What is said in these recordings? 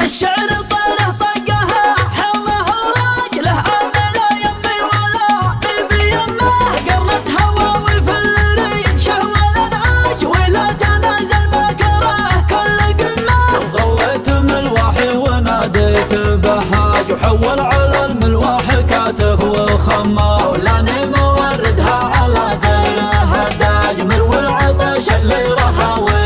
الشعر طاره طقها حمه وراجله عامله يمي ولا نبي يمه قرص هواوي في الريد شهوة الانعاج ولا تنازل ما كره كل قمه. ضويت من الوحي وناديت بهاج وحول على الملواح كاتف وخمه ولاني موردها على غيره هداج مروي العطش اللي رها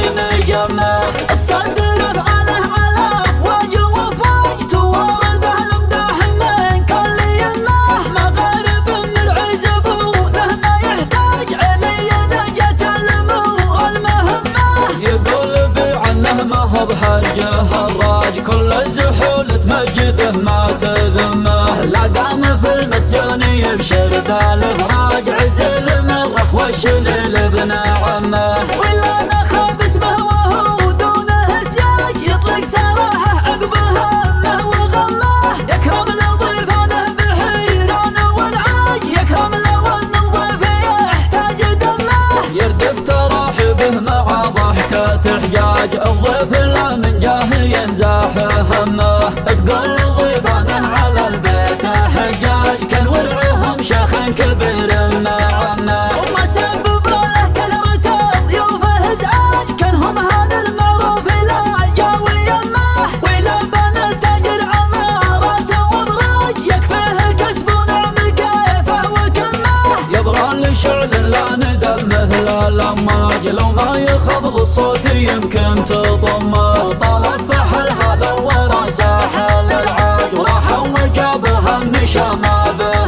ونجمه. تصدر افعاله على افواج وافواج توارده المداح من كل يمه مغارب مرعي زبونه ما يحتاج علي نجت الامور المهمه. يقول بي عنه ما هو بحرجه الراج كل الزحول تمجده ما تذمه. لا دام في المسجون يبشر بالافراج عزل من رخ والشلل ابن عمه. ولا نخاب اسمه وهو دونه سياج يطلق سراحه عقبه همه وغمه. يكرم لضيفانه بحيران وانعاج يكرم لو ان الضيف يحتاج دمه. يردف تراحبه مع ضحكة حجاج الضيف لا من جاه ينزاح همه. تقول ضيفانه على البيت حجاج كان ورعهم شيخ كبير مع عمه. وما سبب له كثرة ضيوفه ازعاج كانهم هذا المعروف لا جاوي يمه. ولا بنى تاجر عمارات وابراج يكفيه كسب ونعم كيفه وكمه. يبرى لشعل لا ندم مثل الاماج لو ما يخفض الصوت يمكن تضمه. طال الفحل هذا ورا ساحل العاج وراح وجابها مشى ما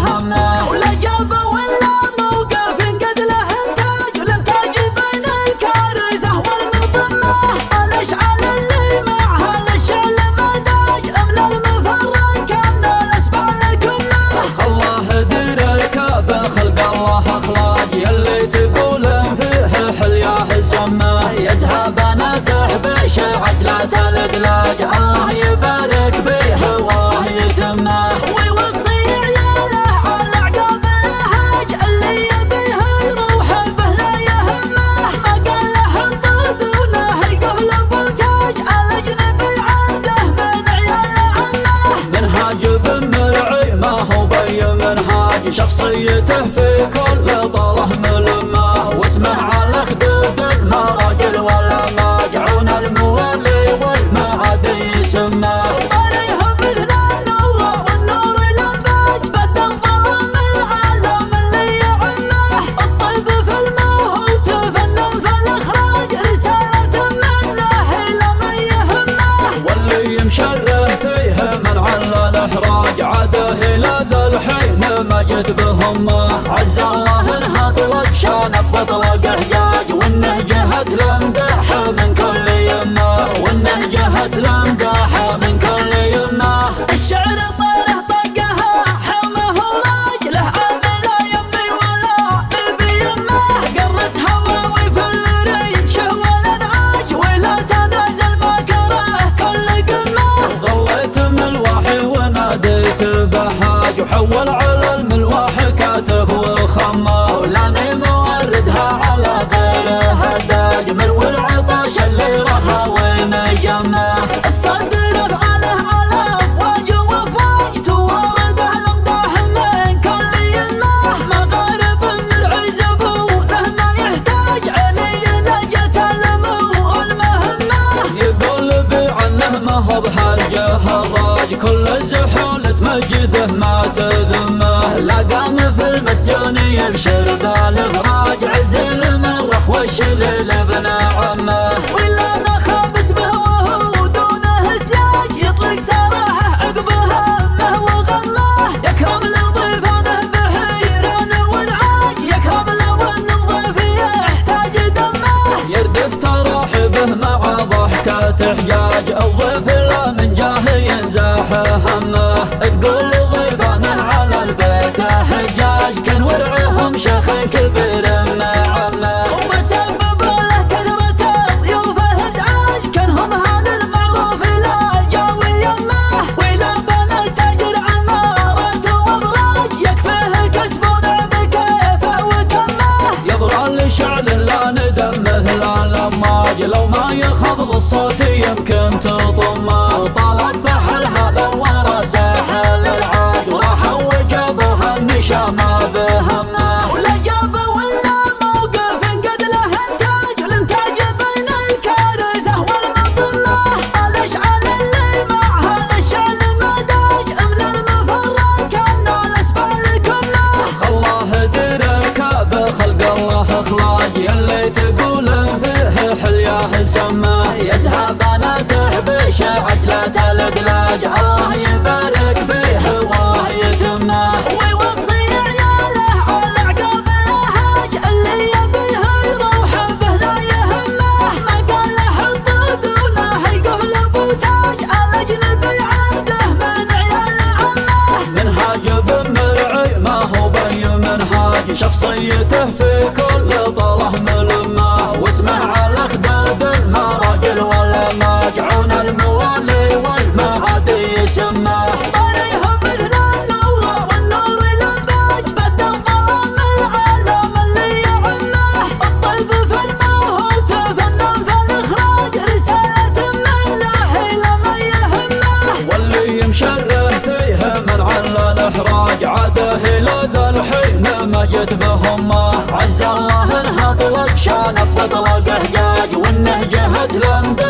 بهمه. ولا جابه ولا موقف قد له انتاج والانتاج بين الكارثه والمطمه. الاشعال اللي معها للشعل مداج املا المفرق كان الاسبال كمه. خلاه درك بخلق الله اخلاج يلي تقول فيه حلياه سماه. يزهب نتح بش عجلة الادلاج الله يبارك فيه واه يتمه. ويوصي عياله على عقاب الهاج اللي يبيه يروح به لا يهمه. ما قال له حط دونه يقول بوتاج الاجنبي عنده من عيال عمه. منهاج بن مرعي ما هو بي منهاج شخصيته في كل طاله ملمه. واسمه على خدود المراجل ولا ماجعون الموالي والمعاد يسمه. طريهم مثل النور والنور الانباج بدل ظلام العالم اللي يعمه. الطيب في الموهوب تفنن في الاخراج رسالة منه الى من يهمه. واللي مشره فيه من على الاحراج عاده الى ذا الحين ما جت بهمه. عز الله انها طلق شانه بطلق حجاج وانه جهت لمدح من كل يمه. وانه جهت لمدح من كل يمه. الشعر طاره طقها حمه وراجله عامله يمي ولا نبي يمه قرص هواوي في الريد شهوة الانعاج ولا تنازل ما كره كل قمه. ضويت من الوحي وناديت بهاج وحول على الملواح كاتف وخمه ولاني موردها على غيره هداج مروي العطش اللي رها ونجمه. تصدر افعاله على افواج وافواج توارده المداح من كل يمه. مغارب مرعي زبونه ما يحتاج علي نجت الامور المهمه. يقول بي عنه ما هو بحرجه الراج كل الزحول تمجده ما تذمه. لا دام في المسجون يبشر بالافراج عزل من رخ والشلل ابن عمه. ولا نخاب اسمه وهو دونه سياج يطلق سراحه عقبه همه وغمه. يكرم لضيفانه بحيران وانعاج يكرم لو ان الضيف يحتاج دمه. يردف تراحبه مع ضحكة حجاج الضيف لا من جاه ينزاح همه. تقول ضيفانه على البيت حجاج كان ورعهم شيخ كبير مع عمه. وما سبب له كثرة ضيوفه ازعاج كانهم هذا المعروف لا جاوي يمه. ولا بنى تاجر عمارات وابراج يكفيه كسب ونعم كيفه وكمه. يبرى لشعل لا ندم مثل الاماج لو ما يخفض الصوت يمكن تضمه. طالت شخصيته في كل طله ملمه، واسمه على خدود المراجل والمجعون الموالي والمعادي يسمه. طريهم مثل النور والنور لمباج بد الظلام العالم اللي يعمه. الطيب في الموهوت فنان في الاخراج رسالة منه الى من يهمه. واللي مشره فيه من على الاحراج عاده الى ذا الحين ما جت بهمه. عز الله انها طلق شان بطلق حجاج وانه جهة الامداد